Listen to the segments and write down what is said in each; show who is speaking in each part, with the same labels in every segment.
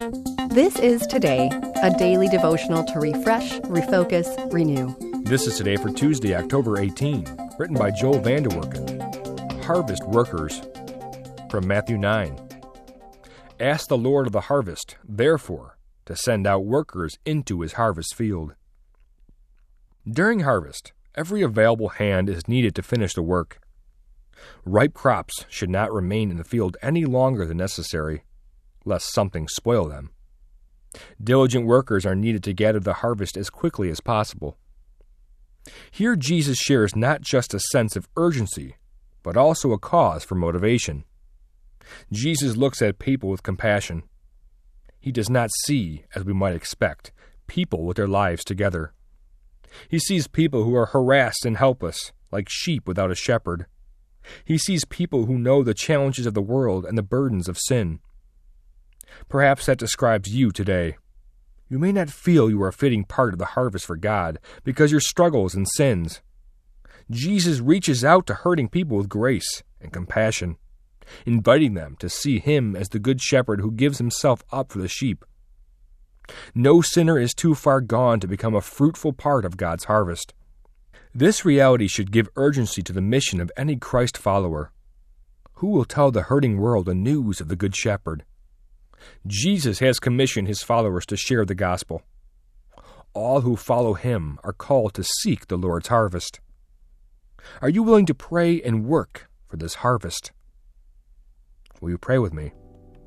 Speaker 1: This is Today, a daily devotional to refresh, refocus, renew.
Speaker 2: This is Today for Tuesday, October 18, written by Joel Vanderwerken. Harvest Workers, from Matthew 9. Ask the Lord of the harvest, therefore, to send out workers into his harvest field. During harvest, every available hand is needed to finish the work. Ripe crops should not remain in the field any longer than necessary, lest something spoil them. Diligent workers are needed to gather the harvest as quickly as possible. Here Jesus shares not just a sense of urgency, but also a cause for motivation. Jesus looks at people with compassion. He does not see, as we might expect, people with their lives together. He sees people who are harassed and helpless, like sheep without a shepherd. He sees people who know the challenges of the world and the burdens of sin. Perhaps that describes you today. You may not feel you are a fitting part of the harvest for God because your struggles and sins. Jesus reaches out to hurting people with grace and compassion, inviting them to see Him as the good shepherd who gives Himself up for the sheep. No sinner is too far gone to become a fruitful part of God's harvest. This reality should give urgency to the mission of any Christ follower. Who will tell the hurting world the news of the Good Shepherd? Jesus has commissioned His followers to share the gospel. All who follow Him are called to seek the Lord's harvest. Are you willing to pray and work for this harvest? Will you pray with me?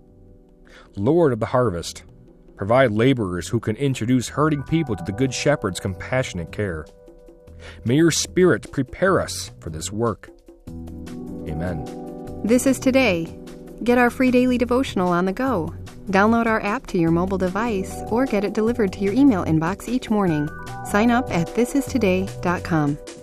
Speaker 2: Lord of the harvest, provide laborers who can introduce hurting people to the Good Shepherd's compassionate care. May your Spirit prepare us for this work. Amen.
Speaker 1: This is Today. Get our free daily devotional on the go. Download our app to your mobile device or get it delivered to your email inbox each morning. Sign up at thisistoday.com.